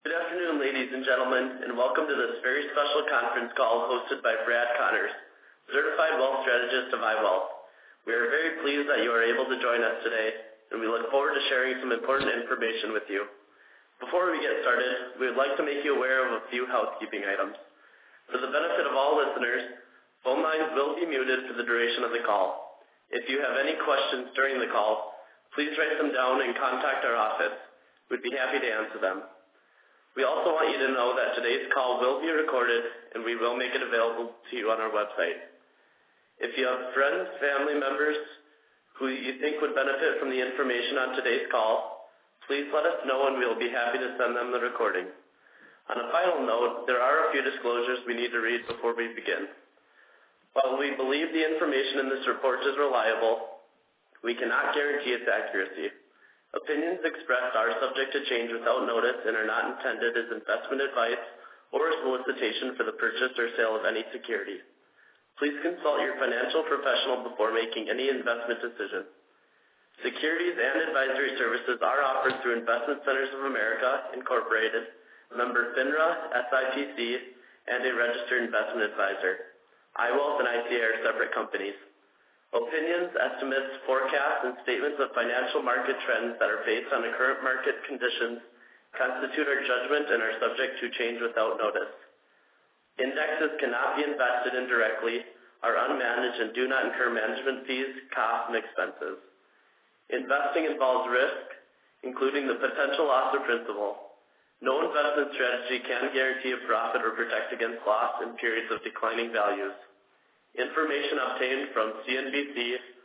Good afternoon, ladies and gentlemen, and welcome to this very special conference call hosted by Brad Connors, Certified Wealth Strategist of iWealth. We are very pleased that you are able to join us today, and we look forward to sharing some important information with you. Before we get started, we would like to make you aware of a few housekeeping items. For the benefit of all listeners, phone lines will be muted for the duration of the call. If you have any questions during the call, please write them down and contact our office. We'd be happy to answer them. We also want you to know that today's call will be recorded and we will make it available to you on our website. If you have friends, family members who you think would benefit from the information on today's call, please let us know and we'll be happy to send them the recording. On a final note, there are a few disclosures we need to read before we begin. While we believe the information in this report is reliable, we cannot guarantee its accuracy. Opinions expressed are subject to change without notice and are not intended as investment advice or a solicitation for the purchase or sale of any security. Please consult your financial professional before making any investment decision. Securities and advisory services are offered through Investment Centers of America, Incorporated, member FINRA, SIPC, and a registered investment advisor. iWealth and ICA are separate companies. Opinions, estimates, forecasts, and statements of financial market trends that are based on the current market conditions constitute our judgment and are subject to change without notice. Indexes cannot be invested indirectly, are unmanaged, and do not incur management fees, costs, and expenses. Investing involves risk, including the potential loss of principal. No investment strategy can guarantee a profit or protect against loss in periods of declining values. Information obtained from CNBC,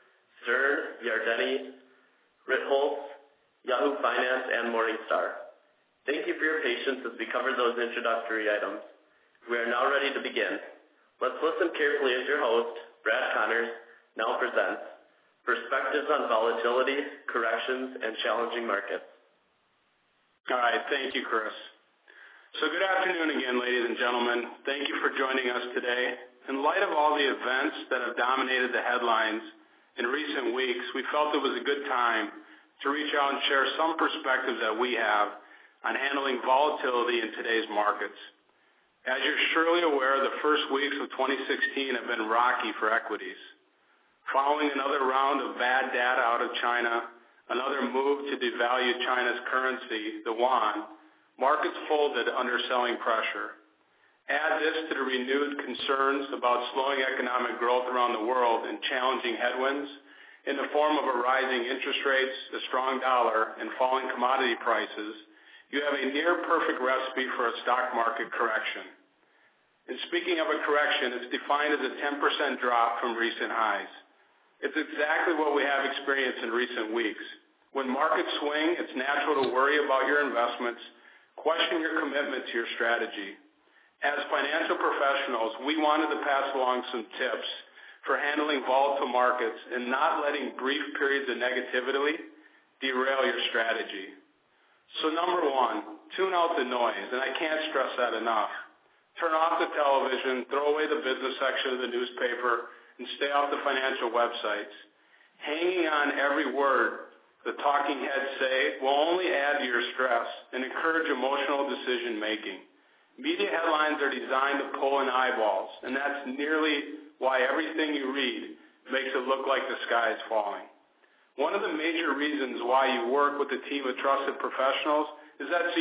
Stern, Yardeni, Ritholtz, Yahoo Finance, and Morningstar. Thank you for your patience as we cover those introductory items. We are now ready to begin. Let's listen carefully as your host, Brad Connors, now presents Perspectives on Volatility, Corrections, and Challenging Markets. All right, thank you, Chris. So good afternoon again, ladies and gentlemen. Thank you for joining us today. In light of all the events that have dominated the headlines in recent weeks, we felt it was a good time to reach out and share some perspectives that we have on handling volatility in today's markets. As you're surely aware, the first weeks of 2016 have been rocky for equities. Following another round of bad data out of China, another move to devalue China's currency, the yuan, markets folded under selling pressure. Add this to the renewed concerns about slowing economic growth around the world and challenging headwinds in the form of a rising interest rates, a strong dollar, and falling commodity prices, you have a near-perfect recipe for a stock market correction. And speaking of a correction, it's defined as a 10% drop from recent highs. It's exactly what we have experienced in recent weeks. When markets swing, it's natural to worry about your investments, question your commitment to your strategy. As financial professionals, we wanted to pass along some tips for handling volatile markets and not letting brief periods of negativity derail your strategy. So number one, tune out the noise, and I can't stress that enough. Turn off the television, throw away the business section of the newspaper, and stay off the financial websites. Hanging on every word the talking heads say will only add to your stress and encourage emotional decision making. Media headlines are designed to pull in eyeballs, and that's nearly why everything you read makes it look like the sky is falling. One of the major reasons why you work with a team of trusted professionals is that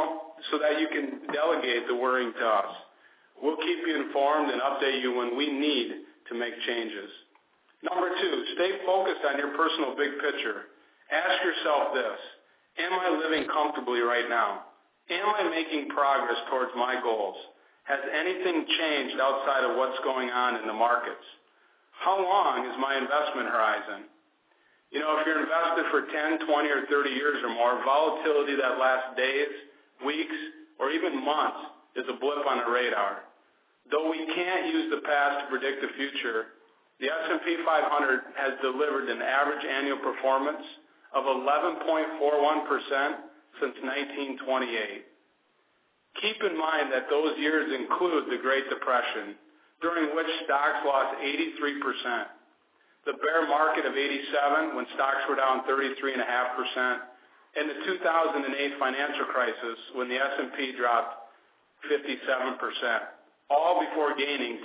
so that you can delegate the worrying to us. We'll keep you informed and update you when we need to make changes. Number two, stay focused on your personal big picture. Ask yourself this: am I living comfortably right now? Am I making progress towards my goals? Has anything changed outside of what's going on in the markets? How long is my investment horizon? You know, if you're invested for 10, 20, or 30 years or more, volatility that lasts days, weeks, or even months is a blip on the radar. Though we can't use the past to predict the future, the S&P 500 has delivered an average annual performance of 11.41% since 1928. Keep in mind that those years include the Great Depression, during which stocks lost 83%, the bear market of '87 when stocks were down 33.5%, and the 2008 financial crisis when the S&P dropped 57%, all before gaining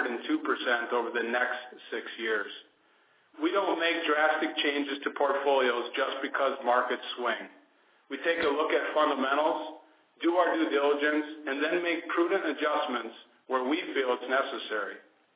202% over the next 6 years. We don't make drastic changes to portfolios just because markets swing. We take a look at fundamentals, do our due diligence, and then make prudent adjustments where we feel it's necessary.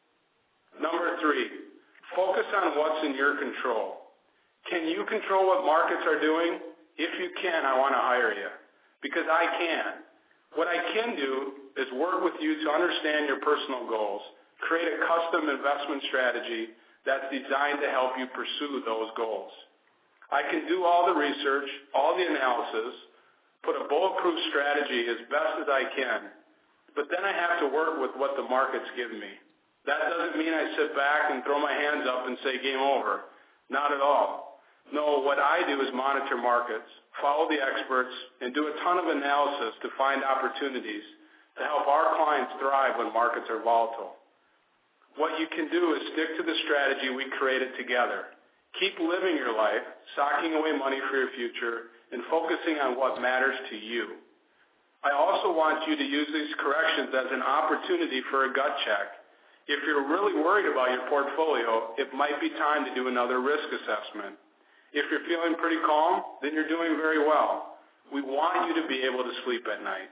Number 3, focus on what's in your control. Can you control what markets are doing? If you can, I want to hire you, because I can. What I can do is work with you to understand your personal goals, create a custom investment strategy that's designed to help you pursue those goals. I can do all the research, all the analysis, put a bulletproof strategy as best as I can, but then I have to work with what the markets give me. That doesn't mean I sit back and throw my hands up and say game over. Not at all. No, what I do is monitor markets, follow the experts, and do a ton of analysis to find opportunities to help our clients thrive when markets are volatile. What you can do is stick to the strategy we created together. Keep living your life, socking away money for your future, and focusing on what matters to you. I also want you to use these corrections as an opportunity for a gut check. If you're really worried about your portfolio, it might be time to do another risk assessment. If you're feeling pretty calm, then you're doing very well. We want you to be able to sleep at night.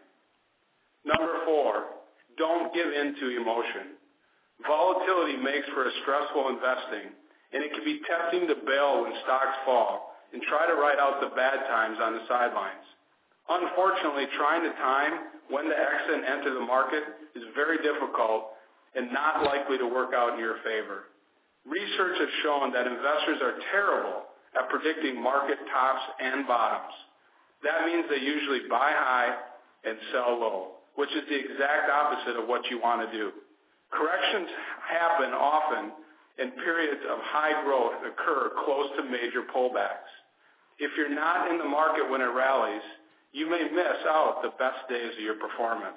Number 4, don't give in to emotion. Volatility makes for a stressful investing, and it can be tempting to bail when stocks fall and try to ride out the bad times on the sidelines. Unfortunately, trying to time when to exit and enter the market is very difficult and not likely to work out in your favor. Research has shown that investors are terrible at predicting market tops and bottoms. That means they usually buy high and sell low, which is the exact opposite of what you want to do. Corrections happen often, and periods of high growth occur close to major pullbacks. If you're not in the market when it rallies, you may miss out the best days of your performance.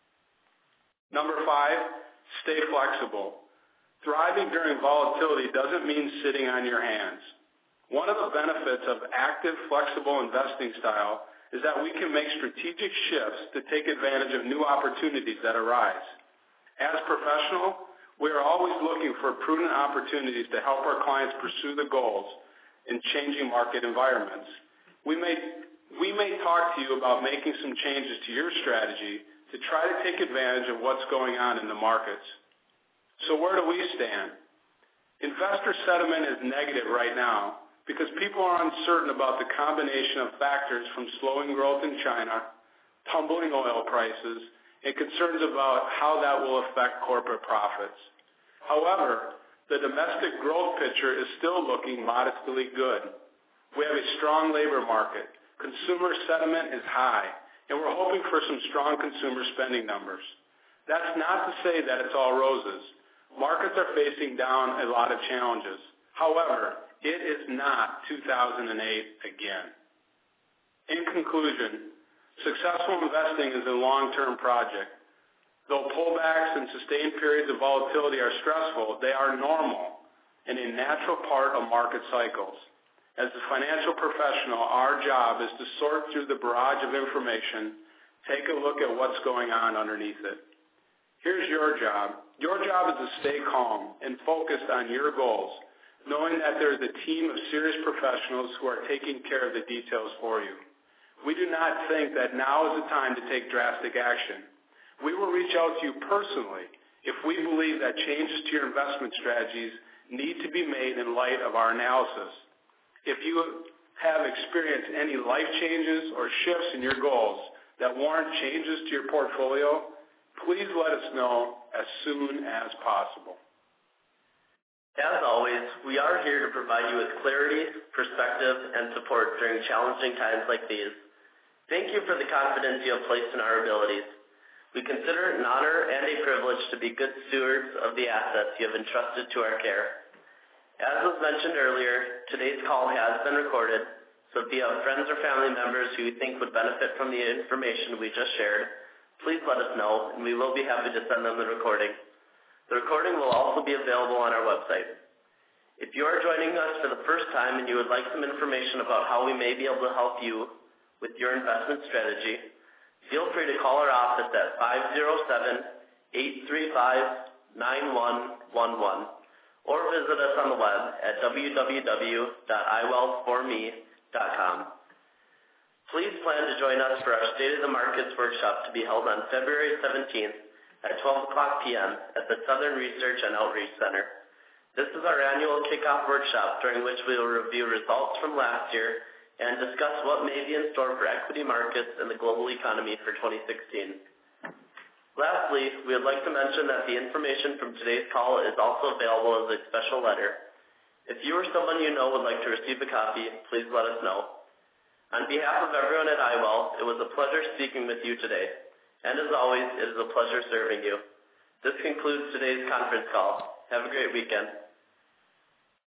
Number 5, stay flexible. Thriving during volatility doesn't mean sitting on your hands. One of the benefits of active, flexible investing style is that we can make strategic shifts to take advantage of new opportunities that arise. As professional, we are always looking for prudent opportunities to help our clients pursue the goals in changing market environments. We may talk to you about making some changes to your strategy to try to take advantage of what's going on in the markets. So where do we stand? Investor sentiment is negative right now because people are uncertain about the combination of factors from slowing growth in China, tumbling oil prices, and concerns about how that will affect corporate profits. However, the domestic growth picture is still looking modestly good. We have a strong labor market. Consumer sentiment is high, and we're hoping for some strong consumer spending numbers. That's not to say that it's all roses. Markets are facing down a lot of challenges. However, it is not 2008 again. In conclusion, successful investing is a long-term project. Though pullbacks and sustained periods of volatility are stressful, they are normal and a natural part of market cycles. As a financial professional, our job is to sort through the barrage of information, take a look at what's going on underneath it. Here's your job. Your job is to stay calm and focused on your goals, knowing that there is a team of serious professionals who are taking care of the details for you. We do not think that now is the time to take drastic action. We will reach out to you personally if we believe that changes to your investment strategies need to be made in light of our analysis. If you have experienced any life changes or shifts in your goals that warrant changes to your portfolio, please let us know as soon as possible. As always, we are here to provide you with clarity, perspective, and support during challenging times like these. Thank you for the confidence you have placed in our abilities. We consider it an honor and a privilege to be good stewards of the assets you have entrusted to our care. As was mentioned earlier, today's call has been recorded, so if you have friends or family members who you think would benefit from the information we just shared, please let us know, and we will be happy to send them the recording. The recording will also be available on our website. If you are joining us for the first time and you would like some information about how we may be able to help you with your investment strategy, feel free to call our office at 507-835-9111 or visit us on the web at www.iwealthforme.com. Please plan to join us for our State of the Markets workshop to be held on February 17th at 12 o'clock p.m. at the Southern Research and Outreach Center. This is our annual kickoff workshop during which we will review results from last year and discuss what may be in store for equity markets and the global economy for 2016. Lastly, we would like to mention that the information from today's call is also available as a special letter. If you or someone you know would like to receive a copy, please let us know. On behalf of everyone at iWealth, it was a pleasure speaking with you today. And as always, it is a pleasure serving you. This concludes today's conference call. Have a great weekend.